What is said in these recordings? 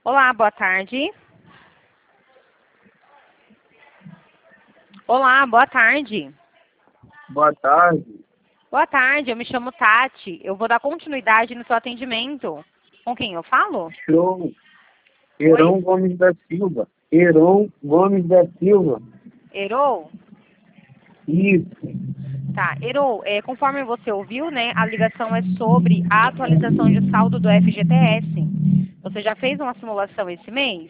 Olá, boa tarde. Olá, boa tarde. Boa tarde. Boa tarde, eu me chamo Tati. Eu vou dar continuidade no seu atendimento. Com quem eu falo? Show. Oi? Heron Gomes da Silva. Heron Gomes da Silva. Erol? Isso. Tá, Erol, conforme você ouviu, né, a ligação é sobre a atualização de saldo do FGTS. Você já fez uma simulação esse mês?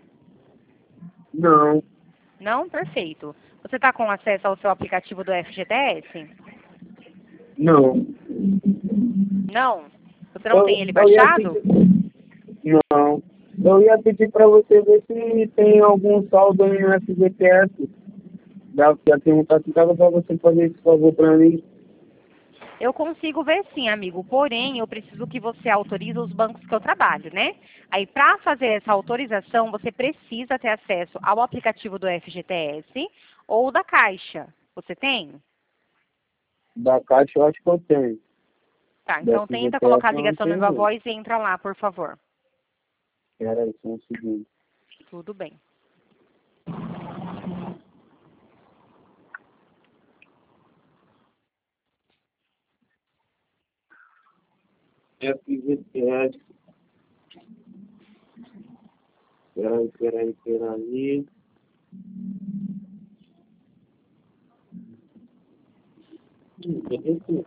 Não. Não? Perfeito. Você está com acesso ao seu aplicativo do FGTS? Não. Não? Você não tem ele Eu ia baixado? pedir. Não. Eu ia pedir para você ver se tem algum saldo aí no FGTS. Já perguntar se dava para você fazer esse favor para mim. Eu consigo ver sim, amigo. Porém, eu preciso que você autorize os bancos que eu trabalho, né? Aí, para fazer essa autorização, você precisa ter acesso ao aplicativo do FGTS ou da Caixa. Você tem? Da Caixa eu acho que eu tenho. Tá, Da então tenta FGTS colocar a eu não ligação no tenho Viva não. Voz e entra lá, por favor. Espera aí, só um segundo. Tudo bem. FGTS. Peraí. Cadê isso?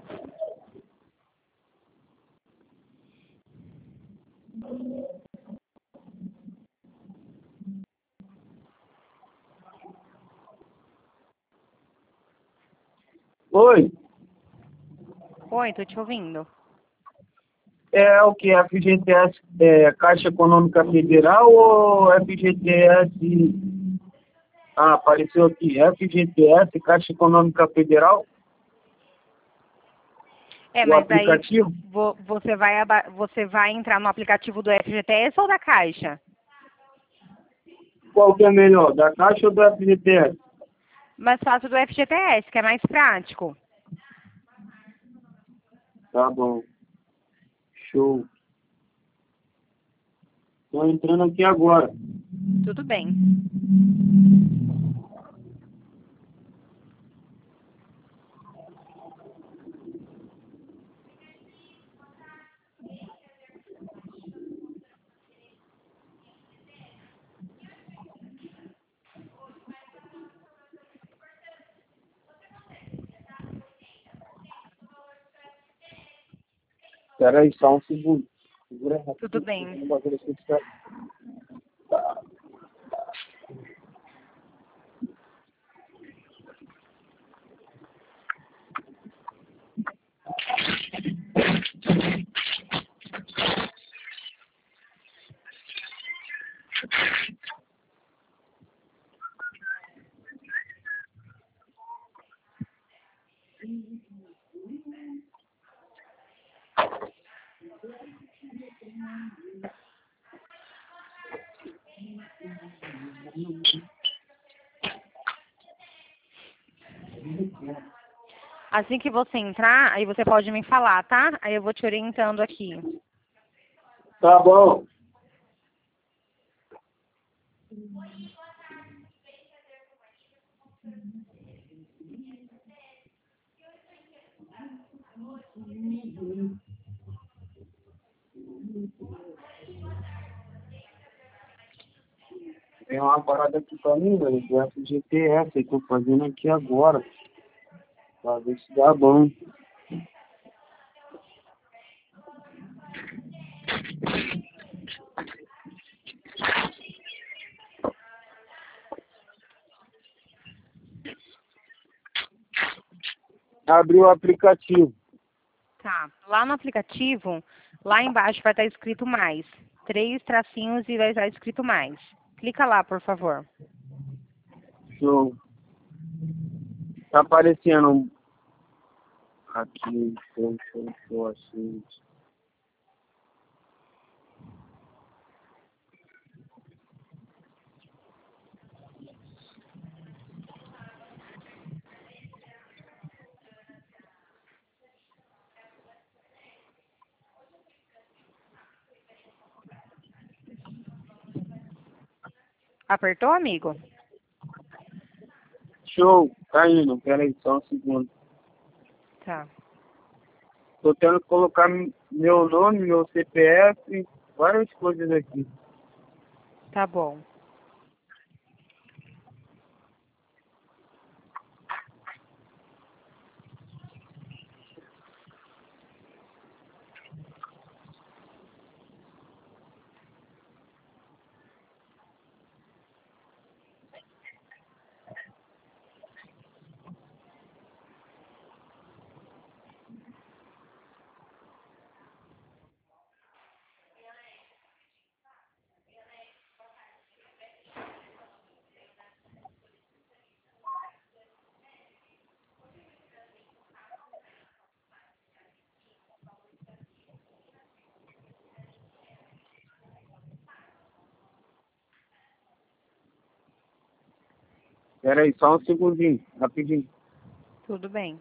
Oi, Oi, tô te ouvindo. é o que? FGTS, Caixa Econômica Federal ou FGTS? Ah, apareceu aqui, FGTS, Caixa Econômica Federal, o Mas aí aplicativo. você vai entrar no aplicativo do FGTS ou da Caixa? Qual que é melhor, da Caixa ou do FGTS? Mais fácil do FGTS, que é mais prático. Tá bom, show. Tô entrando aqui agora. Tudo bem. Espera aí, só um segundo. Segura Tudo rapidinho, bem. um bagulho aqui que tá- Assim que você entrar, aí você pode me falar, tá? Aí eu vou te orientando aqui. Tá bom. Tem uma parada aqui pra mim, velho, do FGTS, eu tô fazendo aqui agora, pra ver se dá bom. Abri o aplicativo. Tá. Lá no aplicativo, lá embaixo vai estar escrito mais. 3 tracinhos e vai estar escrito mais. Clica lá, por favor. Show. Tá aparecendo aqui, show, assim. Apertou, amigo? Show, tá indo. Pera aí, só um segundo. Tá. Tô tendo que colocar meu nome, meu CPF, várias coisas aqui. Tá bom. Pera aí, só um segundinho, rapidinho. Tudo bem.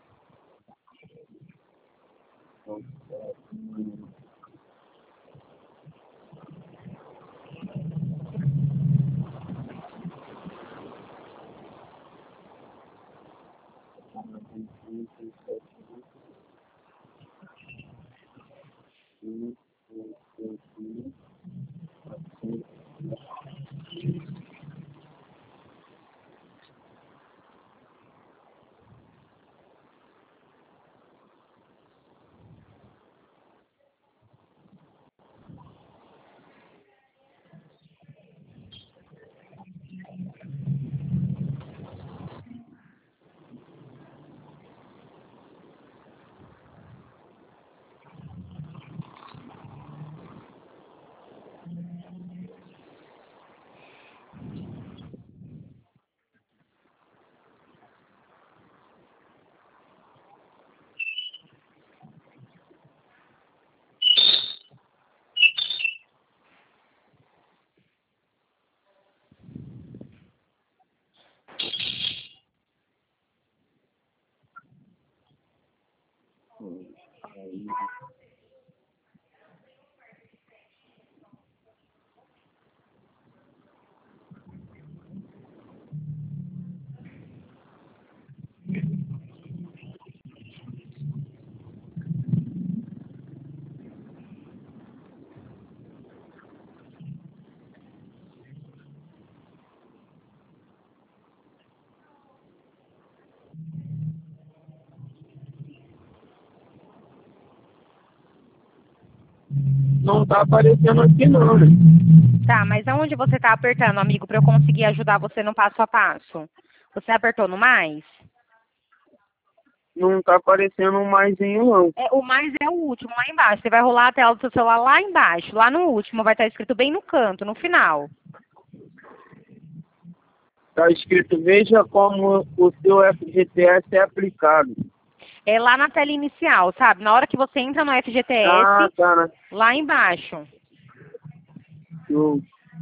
Não tá aparecendo aqui não, né? Tá, mas aonde você tá apertando, amigo, para eu conseguir ajudar você no passo a passo? Você apertou no mais? Não tá aparecendo mais nenhum não. É, o mais é o último, lá embaixo. Você vai rolar a tela do seu celular lá embaixo, lá no último, vai estar escrito bem no canto, no final. Tá escrito, veja como o seu FGTS é aplicado. É lá na tela inicial, sabe? Na hora que você entra no Ah, FGTS, tá, né? lá embaixo. Show.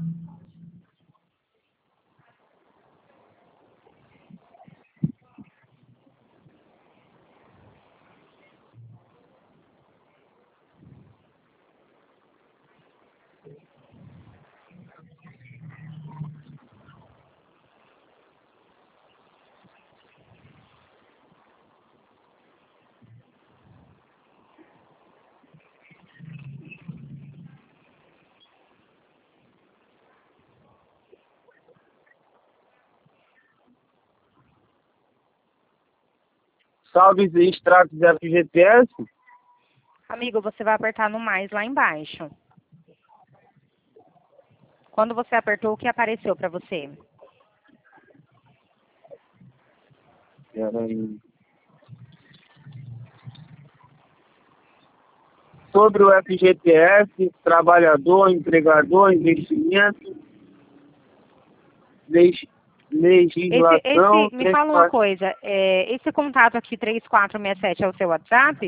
Saldos e extratos FGTS? Amigo, você vai apertar no mais lá embaixo. Quando você apertou, o que apareceu para você? Peraí. Sobre o FGTS, trabalhador, empregador, investimento, legislação. Me fala uma coisa, esse contato aqui, 3467, é o seu WhatsApp?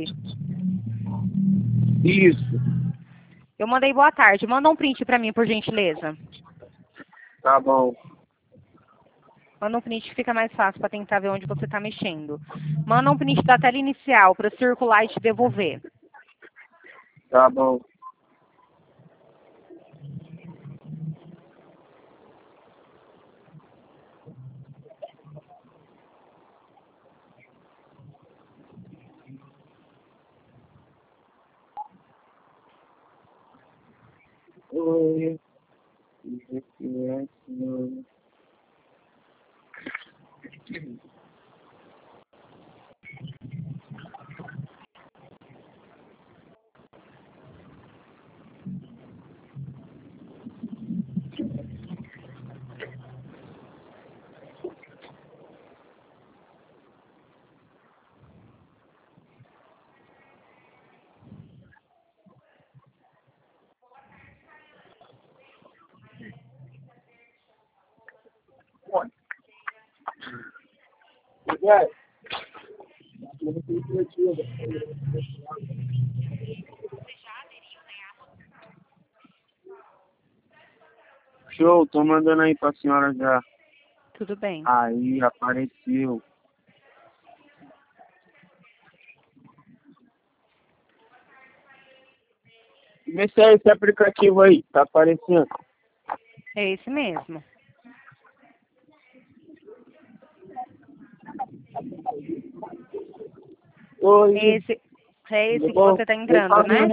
Isso, Eu mandei boa tarde. Manda um print para mim, por gentileza. tá bom. Manda um print que fica mais fácil para tentar ver onde você está mexendo. Manda um print da tela inicial para eu circular e te devolver. Tá bom. Oi. GPS. Yes. Show, tô mandando aí pra senhora já. Tudo bem. Aí apareceu. Vê se é esse aplicativo aí, tá aparecendo. É esse mesmo. Oi. É esse que você está entrando, né?